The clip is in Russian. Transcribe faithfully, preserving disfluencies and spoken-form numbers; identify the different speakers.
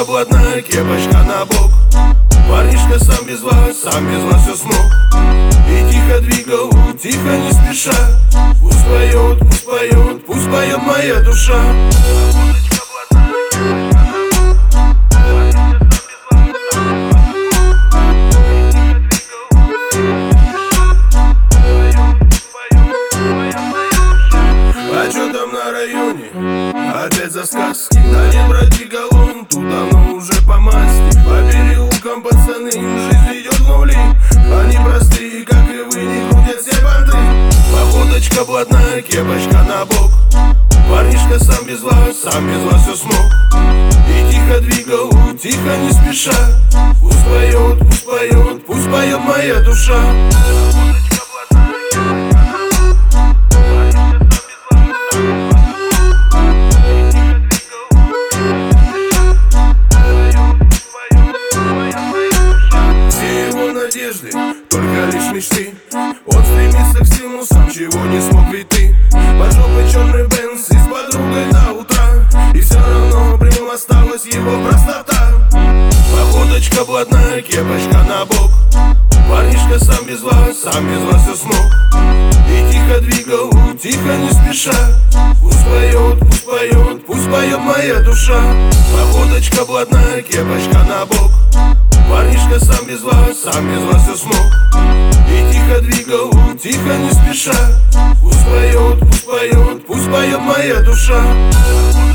Speaker 1: Водочка блатная, кепочка на бок. Парнишка сам без вас, сам без вас все смог. И тихо двигал, тихо не спеша. Пусть поет, пусть поет, пусть поет моя душа. А чё там на районе? Опять за сказки. Да не бродига он, тут давно уже по масти. По переулкам пацаны, жизнь идет в нули. Они простые, как и вы, не крутят все банды. Походочка блатная, кепочка на бок. Парнишка сам без вас, сам без вас все смог. И тихо двигал, тихо не спеша. Пусть поет, пусть поет, пусть поет моя душа. Только лишь мечты. Он стремится к всему, сам чего не смог ведь ты. Под жопой черный бенз и с подругой до утра. И все равно при нем осталась его простота. Походочка блатная, кепочка на бок. Парнишка сам без вас, сам без вас все смог. И тихо двигал, тихо не спеша. Пусть поет, пусть поет, пусть поет моя душа. Походочка блатная, кепочка на бок. Парнишка сам без вас, сам без вас все смог. И тихо двигал, тихо не спеша. Пусть поет, пусть поет, пусть поет моя душа.